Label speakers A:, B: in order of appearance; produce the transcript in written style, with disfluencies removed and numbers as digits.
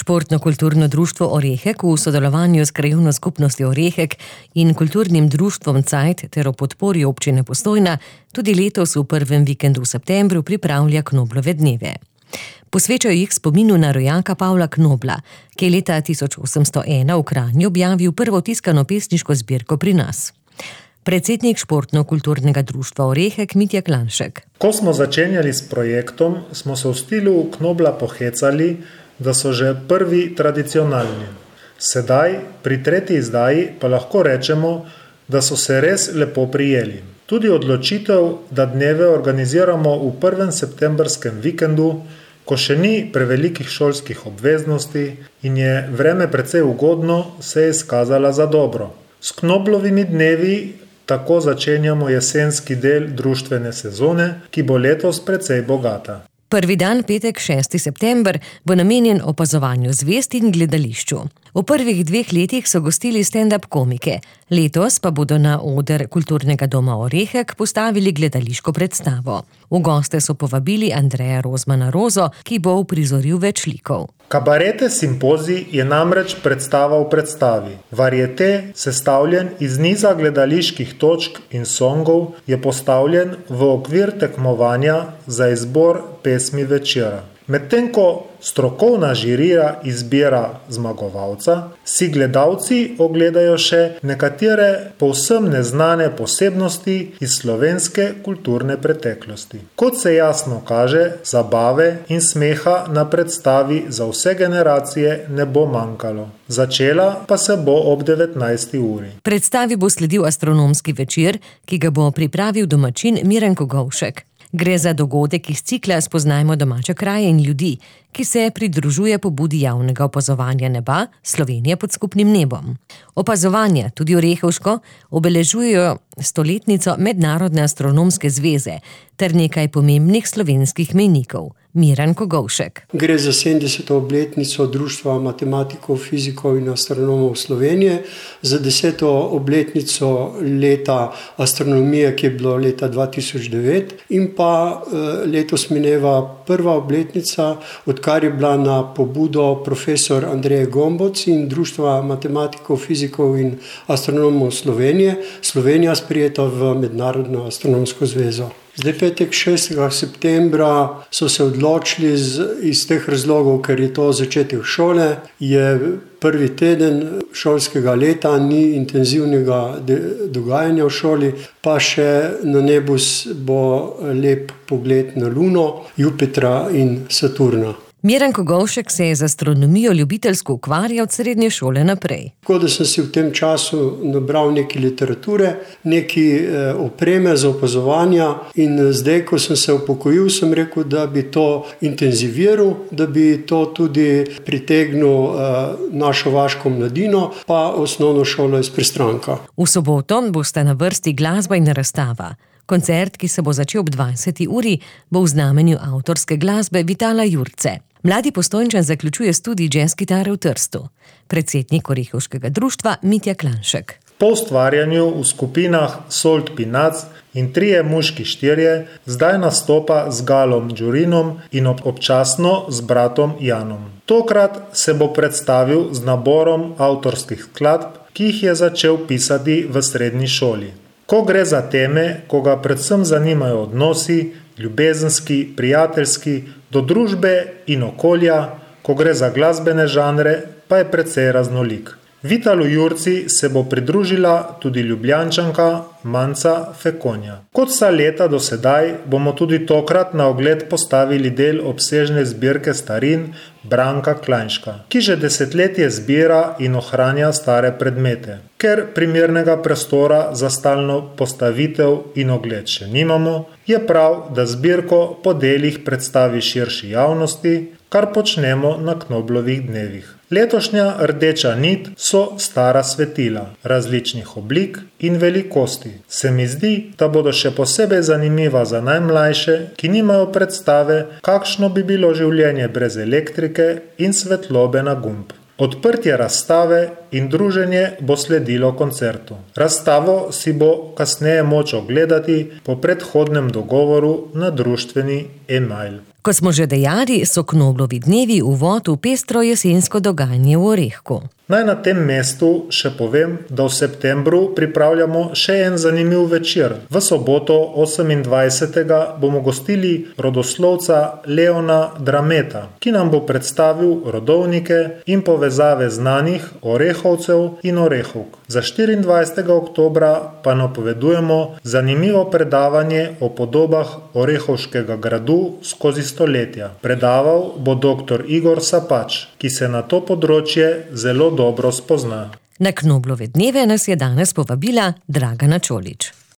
A: Športno-kulturno društvo Orehek v sodelovanju s krajevno skupnostjo Orehek in kulturnim društvom Cajt ter o podpori občine Postojna tudi letos v prvem vikendu v septembru pripravlja Knoblove dneve. Posvečajo jih spominu na rojaka Pavla Knobla, ki je leta 1801 v Kranju objavil prvo tiskano pesniško zbirko pri nas. Predsednik Športno-kulturnega društva Orehek Mitja Klanšek.
B: Ko smo začenjali s projektom, smo se v stilu Knobla pohecali, da so že prvi tradicionalni. Sedaj, pri tretji izdaji, pa lahko rečemo, da so se res lepo prijeli. Tudi odločitev, da dneve organiziramo v prvem septembrskem vikendu, ko še ni prevelikih šolskih obveznosti in je vreme precej ugodno, se je izkazala za dobro. S Knoblovimi dnevi tako začenjamo jesenski del društvene sezone, ki bo letos precej bogata.
A: Prvi dan, petek, 6. september, bo namenjen opazovanju zvezd in gledališču. V prvih 2 letih so gostili stand-up komike, letos pa bodo na oder Kulturnega doma Orehek postavili gledališko predstavo. V goste so povabili Andreja Rozmana Rozo, ki bo uprizoril več likov.
B: Kabarete simpozij je namreč predstava v predstavi. Variete, sestavljen iz niza gledaliških točk in songov, je postavljen v okvir tekmovanja za izbor pesmi večera. Medtem ko strokovna žirija izbira zmagovalca, si gledalci ogledajo še nekatere povsem neznane posebnosti iz slovenske kulturne preteklosti. Kot se jasno kaže, zabave in smeha na predstavi za vse generacije ne bo manjkalo. Začela pa se bo ob 19. uri.
A: Predstavi bo sledil astronomski večer, ki ga bo pripravil domačin Miran Kogovšek. Gre za dogodek iz cikla Spoznajmo domače kraje in ljudi, ki se pridružuje pobudi javnega opazovanja neba Slovenije pod skupnim nebom. Opazovanja, tudi orehovško, obeležujejo 100-letnico Mednarodne astronomske zveze ter nekaj pomembnih slovenskih mejnikov. Miran Kogovšek.
C: Gre za 70. obletnico Društva matematikov, fizikov in astronomov Slovenije, za 10. obletnico leta astronomije, ki je bilo leta 2009, in pa letos mineva prva obletnica, odkar je bila na pobudo profesor Andreje Gomboc in Društva matematikov, fizikov in astronomov Slovenije, Slovenija sprijeta v Mednarodno astronomsko zvezo. Zdaj, petek 6. septembra so se odločili iz teh razlogov, ker je to začetek šole, je prvi teden šolskega leta, ni intenzivnega dogajanja v šoli, pa še na nebu bo lep pogled na Luno, Jupitra in Saturna.
A: Miran Kogovšek se je z astronomijo ljubiteljsko ukvarjal od srednje šole naprej.
C: Tako da sem si v tem času nabral nekaj literature, nekaj opreme za opazovanja in zdaj, ko sem se upokojil, sem rekel, da bi to intenziviral, da bi to tudi pritegnil našo vaško mladino, pa osnovno šolo iz Pristranka.
A: V soboto bosta na vrsti glasba in razstava. Koncert, ki se bo začel ob 20. uri, bo v znamenju avtorske glasbe Vitala Jurce. Mladi Postojnčan zaključuje študij jazz kitare v Trstu. Predsednik Orehovškega društva Mitja Klanšek.
B: Po ustvarjanju v skupinah Solt Pinac in Trije muški štirje zdaj nastopa z Galom Đurinom in občasno z bratom Janom. Tokrat se bo predstavil z naborom avtorskih skladb, ki jih je začel pisati v srednji šoli. Ko gre za teme, ko ga predvsem zanimajo odnosi, ljubezenski, prijateljski, do družbe in okolja, ko gre za glasbene žanre, pa je precej raznolik. Vitalu Jurci se bo pridružila tudi Ljubljančanka Manca Fekonja. Kot vsa leta do sedaj, bomo tudi tokrat na ogled postavili del obsežne zbirke starin Branka Klajnška, ki že desetletje zbira in ohranja stare predmete. Ker primernega prostora za stalno postavitev in ogled še nimamo, je prav, da zbirko po delih predstavi širši javnosti, kar počnemo na Knoblovih dnevih. Letošnja rdeča nit so stara svetila, različnih oblik in velikosti. Se mi zdi, da bodo še posebej zanimiva za najmlajše, ki nimajo predstave, kakšno bi bilo življenje brez elektrike in svetlobe na gumb. Odprtje razstave in druženje bo sledilo koncertu. Razstavo si bo kasneje moč ogledati po predhodnem dogovoru na društveni e-mail.
A: Ko smo že dejali, so Knoblovi dnevi uvod v pestro jesensko dogajanje v Orehku.
B: Naj na tem mestu še povem, da v septembru pripravljamo še en zanimiv večer. V soboto 28. bomo gostili rodoslovca Leona Drameta, ki nam bo predstavil rodovnike in povezave znanih Orehovcev in Orehovk. Za 24. oktobra pa napovedujemo zanimivo predavanje o podobah Orehovškega gradu skozi stoletja. Predaval bo dr. Igor Sapač, ki se na to področje zelo dobro spozna.
A: Na Knoblove dneve nas je danes povabila Dragana Čolić.